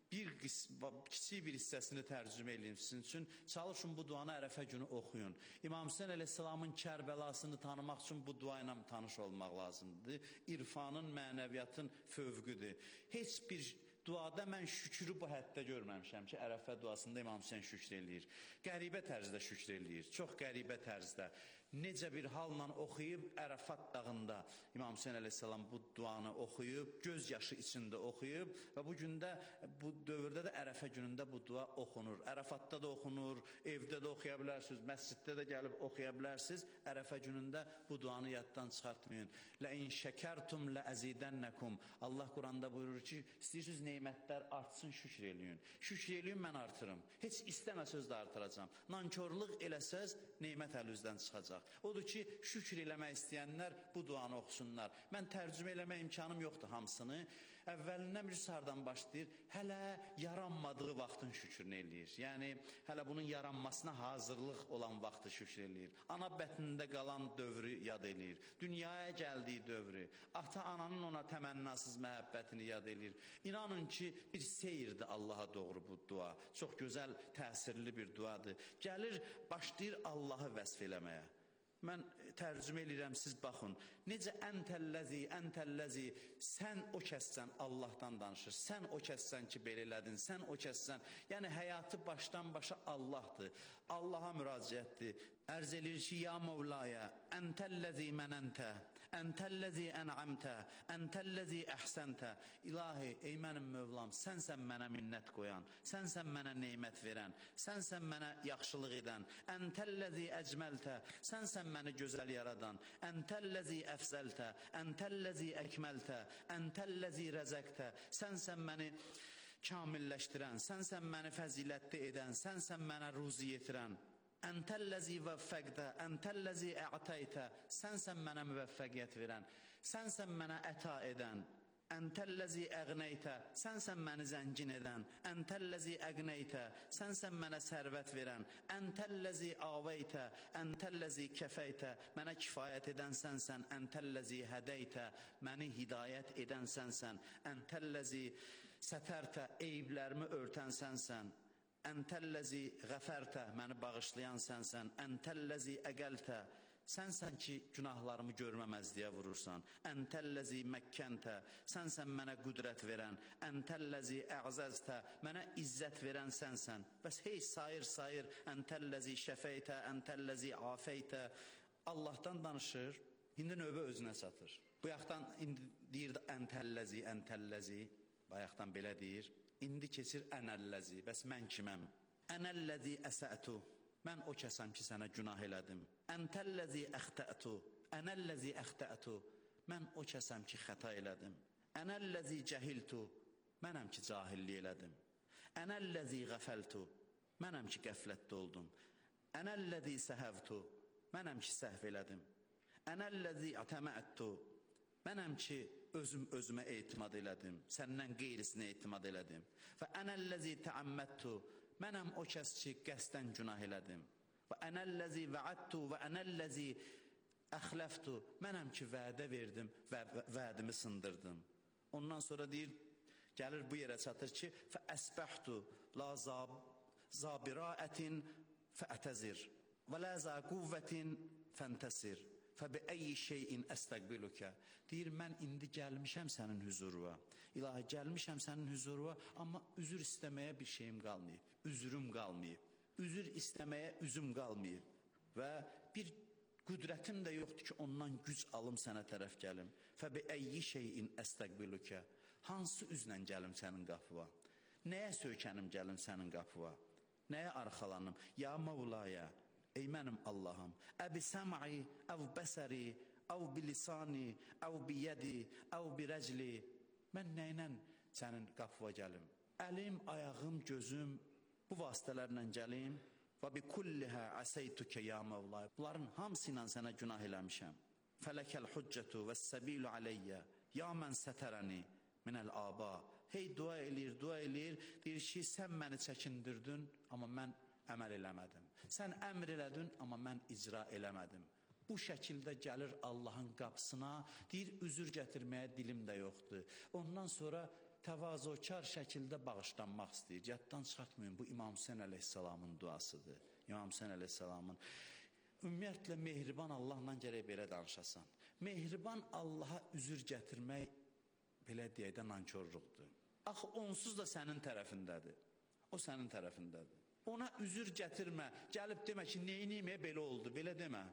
S11: kiçik bir hissəsini tərcümə edeyim sizin üçün. Çalışın bu duanı ərəfə günü oxuyun. İmam Hüseyn əleyhissalamın Kərbəlasını tanımaq üçün bu dua ilə tanış olmaq lazımdır. İrfanın, mənəviyyatın fövqüdür. Heç bir duada mən şükrü bu həddə görməmişəm ki, ərəfə duasında İmam Hüseyn şükr eləyir. Qəribə tərzdə şükr eləyir, çox qəribə tərzdə. Necə bir halla oxuyub Ərəfat dağında İmam Hüseyn əleyhissalam bu duanı oxuyub, göz yaşı içində oxuyub və bu gündə, bu dövrdə də ərəfə günündə bu dua oxunur. Ərəfatda da oxunur, evdə də oxuya bilərsiniz, məsciddə də gəlib oxuya bilərsiniz. Ərəfə günündə bu duanı yaddan çıxartmayın. Ləin şəkərtum ləəzidənnəkum. Allah Quranda buyurur ki, istəyirsiniz neymətlər artsın, şükr eləyin. Şükr eləyin, mən artırım. Heç istəməsəz də artıracam. Nankörlük eləsəz, neymət əlünüzdən çıxacaq. Odur ki, şükür eləmək istəyənlər bu duanı oxusunlar. Mən tərcümə eləmək imkanım yoxdur hamısını. Əvvəlindən bir sardan başlayır, hələ yaranmadığı vaxtın şükrünü eləyir. Yəni, hələ bunun yaranmasına hazırlıq olan vaxtı şükür eləyir. Ana bətnində qalan dövrü yad eləyir. Dünyaya gəldiyi dövrü, ata-ananın ona təmənnasız məhəbbətini yad eləyir. İnanın ki, bir seyirdir Allaha doğru bu dua. Çox gözəl, təsirli bir duadır. Gəlir, başlayır Allahı vəsf eləməyə. Mən tərcümə edirəm, siz baxın. Necə əntəlləzi, sən o kəssən Allahdan danışır. Sən o kəssən ki, belə elədin, sən o kəssən. Yəni, həyatı başdan başa Allahdır. Allaha müraciətdir. Ərz edir ki, ya Mevlaya, əntəlləzi mənəntə, əntəlləzi ən'amtə, əntəlləzi əhsəntə. İlahi, ey mənim Mövlam, sənsən mənə minnət qoyan, sənsən mənə neymət verən, sənsən mənə yaxşılıq edən, əntəlləzi əcməltə, sənsən məni gözəl yaradan, əntəlləzi əfzəltə, əntəlləzi əkməltə, əntəlləzi rəzəqtə, sənsən məni kamilləşdirən, sənsən məni fəzilətli edən, sənsən mənə ruzi yetirən. Əntəlləzi vəffəqdə, əntəlləzi ə'təytə, sənsən mənə müvəffəqiyyət verən, sənsən mənə əta edən. Əntəlləzi əğnəytə, sənsən məni zəngin edən. Əntəlləzi əqnəytə, sənsən mənə sərvət verən. Əntəlləzi avəytə, əntəlləzi kəfəytə, mənə kifayət edən sənsən. Əntəlləzi hədəytə, məni hidayət edən sənsən. Əntəlləzi sətərtə, eyblərimi örtən sənsən. Əntəlləzi qəfərtə, məni bağışlayan sənsən. Əntəlləzi əqəltə, sənsən ki, günahlarımı görməməzliyə vurursan. Əntəlləzi məkkəntə, sənsən mənə qüdrət verən. Əntəlləzi əğzəztə, mənə izzət verən sənsən. Bəs hey sayır. Əntəlləzi şəfəytə, əntəlləzi afəytə. Allahdan danışır, indi növbə özünə çatır. Bu yaxdan indi deyir əntəlləzi, bayaqdan belə deyir. İndi keçir ənəlləzi, bəs mən kiməm? Ənəlləzi əsətu, mən o kəsəm ki, sənə günah elədim. Əntəlləzi əxtətu, ənəlləzi əxtətu, mən o kəsəm ki, xəta elədim. Ənəlləzi cəhiltu, mənəm ki, cahillik elədim. Ənəlləzi qəfəltu, mənəm ki, qəflətdə oldum. Ənəlləzi səhəvtu, mənəm ki, səhv elədim. Ənəlləzi ətəməttu, mənəm ki, özümə etimad elədim, səndən qeyrisinə etimad elədim. Və ənəlləzi təəmməttu, mənəm o kəs ki, qəsdən günah elədim. Və ənəlləzi vəədtu və ənəlləzi əxləftu, mənəm ki, vədə verdim və vədimi sındırdım. Ondan sonra deyir, gəlir bu yerə çatır ki, fə əsbəhtu la zabiraətin fəətəzir və la za quvvətin fəntəsir. Fəbi-əyyi şeyin əstəqbilukə. Deyir, mən indi gəlmişəm sənin hüzuruna. İlahi, gəlmişəm sənin hüzuruna, amma üzür istəməyə bir şeyim qalmayıb. Üzürüm qalmayıb. Üzür istəməyə üzüm qalmayıb. Və bir qüdrətim də yoxdur ki, ondan güc alım sənə tərəf gəlim. Fəbi-əyyi şeyin əstəqbilukə. Hansı üzlə gəlim sənin qapıva? Nəyə söykənim gəlim sənin qapıva? Nəyə arxalanım? Ya Mevlaya, ey mənim Allahım, əbi səm'i, əv bəsəri, əv bilisani, əv biyədi, əv birəcli, mən nəylə sənin qapıva gəlim? Əlim, ayağım, gözüm, bu vasitələrlə gəlim və bi kullihə əsəytukə ya Mevla, bunların hamısı ilə sənə günah eləmişəm. Fələkəl hüccətu və səbilu aleyyə, ya mən sətərəni minəl aba. Hey, dua eləyir, deyir ki, sən məni çəkindirdin, amma mən əməl eləmədim. Sən əmr elədin, amma mən icra eləmədim. Bu şəkildə gəlir Allahın qapısına, deyir, üzür gətirməyə dilim də yoxdur. Ondan sonra təvazökar şəkildə bağışlanmaq istəyir. Yaddan çıxartmayın, bu İmam Hüseyn əleyhissalamın duasıdır. İmam Hüseyn əleyhissalamın. Ümumiyyətlə, mehriban Allahla gərək belə danışasan. Mehriban Allaha üzür gətirmək, belə deyək də, nankorluqdur. Axı, onsuz da sənin tərəfindədir. O sənin tərəfindədir. Ona üzür gətirmə, gəlib demə ki, neyiniyməyə belə oldu, belə demə.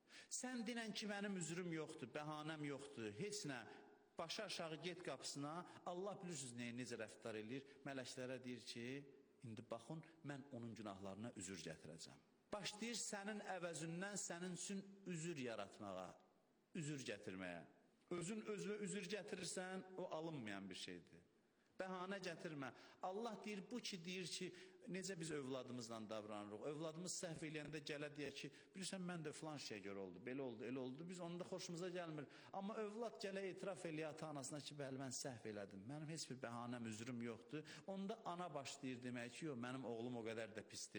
S11: Sən dinən ki, mənim üzürüm yoxdur, bəhanəm yoxdur, heç nə. Başa aşağı get qapısına, Allah bilirsiniz necə rəftar edir. Mələklərə deyir ki, indi baxın, mən onun günahlarına üzür gətirəcəm. Başlayır sənin əvəzindən sənin üçün üzür yaratmağa, üzür gətirməyə. Özün özünə üzür gətirirsən, o alınmayan bir şeydir. Bəhanə gətirmə. Allah deyir, bu ki, deyir ki, necə biz övladımızla davranırıq. Övladımız səhv eləyəndə gələ deyək ki, bilirsən, mən də filan şey görə oldu, belə oldu, elə oldu. Biz onun da xoşumuza gəlmir. Amma övlad gələ etiraf eləyə ata-anasına ki, bəli, mən səhv elədim. Mənim heç bir bəhanəm, üzrüm yoxdur. Onda ana başlayır demək ki, yox, mənim oğlum o qədər də pis deyil.